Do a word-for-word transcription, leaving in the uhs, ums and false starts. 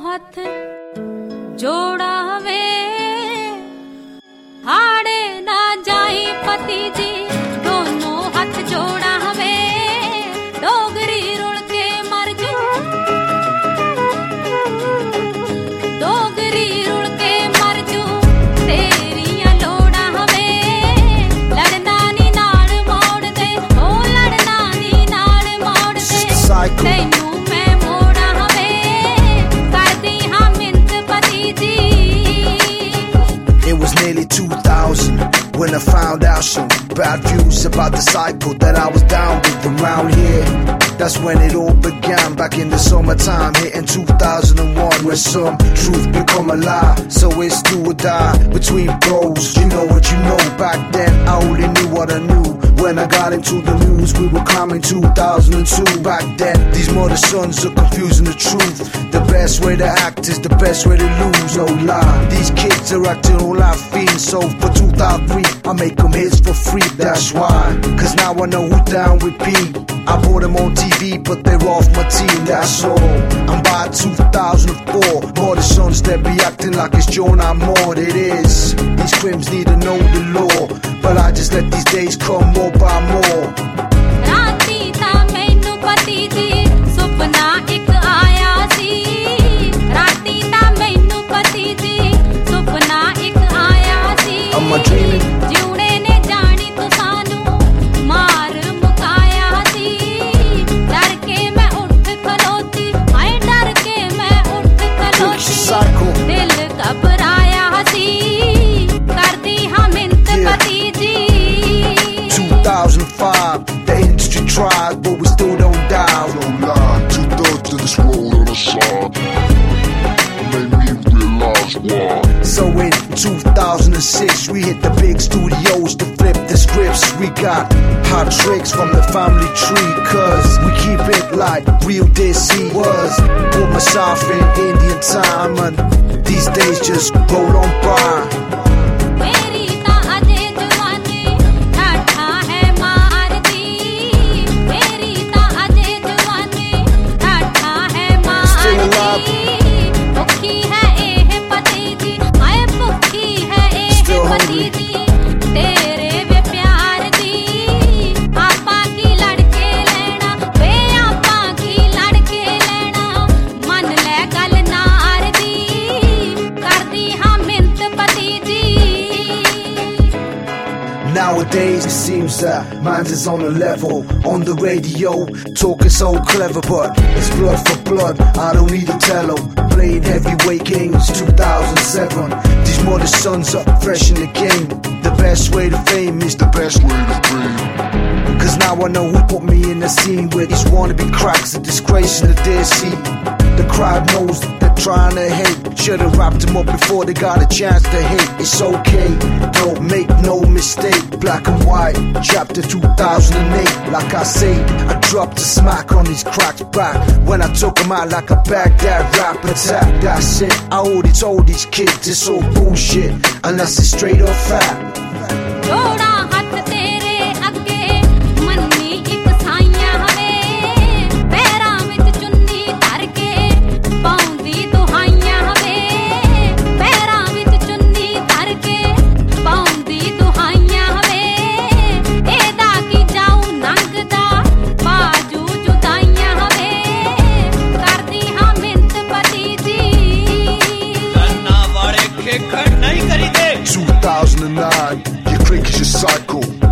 हाथ जोड़ा वे हाड़े ना जाई पति जी दोनों हाथ जोड़ा वे डोगरी रुल के मर जू डोगरी रुल के मर जू तेरिया लोड़ा वे लड़ना नी नाल मोड़ दे ओ लड़ना नी नाल मोड़ दे तैनू मैं मोड़ा वे कर दी हाँ मिंत पति जी. It was nearly two thousand when I found out some bad views about the cycle that I was down with around here. That's when it all began, back in the summertime, hitting two thousand one, where some truth become a lie. So it's do or die between bros. You know what you know. Back then I only knew what I knew. When I got into the news, we were climbing two thousand two. Back then, these mother sons are confusing the truth. The best way to act is the best way to lose, no lie. These kids are acting all out fiends. So for two thousand three, I make them hits for free, that's why. Cause now I know who's down with P. I bought them on T V, but they're off my team, that's all. I'm by two thousand four. Mother sons, they be acting like it's John I'm more, it is. These crims need to know the law, but I just let these days come more by more. राती ता मैनू पति जी सुपना एक आया सी राती ता मैनू पति जी सुपना एक आया सी Am I dreaming? जिउणे ने जानी तो सानू मार मुकाया सी डर के मैं उठ खलोती हाय डर के मैं उठ खलोती दिल घबराया सी कर दी हाँ मिंत पति जी. two thousand five, the industry tried, but we still don't die. Don't lie, two thirds of this world on the side made me realize why. So in two thousand six, we hit the big studios to flip the scripts. We got hot tricks from the family tree, cause we keep it like real Desi was. Put myself in Indian time, and these days just roll on by. मेरी ता अजे जवानी ठाठा है मारती मेरी ता अजे जवानी ठाठा है मारती भुखी है एह पति जी हाय भुखी है एह पति जी तेरे वे प्यार दी आपा की लड़के लेना वे आपा की लड़के लेना मन ले गल नार दी कर दी हाँ मिंत पति जी. Nowadays it seems that man's is on a level. On the radio, talking so clever, but it's blood for blood, I don't need to tell 'em. Playing heavyweight games, two thousand seven. These mother sons are fresh in the game. The best way to fame is the best way to fame. Cause now I know who put me in the scene where these wannabe cracks are disgracing the dead sea. The crowd knows that they're trying to hate. Should've wrapped them up before they got a chance to hate. It's okay, don't make no mistake. Black and white, chapter two thousand eight. Like I say, I dropped a smack on these cracks back when I took them out like a Baghdad rap attack. That's it, I already told these kids it's all bullshit unless it's straight up fact. जोड़ा हाथ तेरे अगे मन्नी एक साइयां हवे पैरां विच चुन्नी धर के पाउंदी दुहाइयां हवे पैरां विच चुन्नी धर के पाउंदी दुहाइयां हवे एदा की जाऊं नंगदा बाजू जुदाइयां हवे करदी हां मिंत पति जी. करना वाले खेखड़ नहीं करी दे. two thousand nine, your crick is your cycle.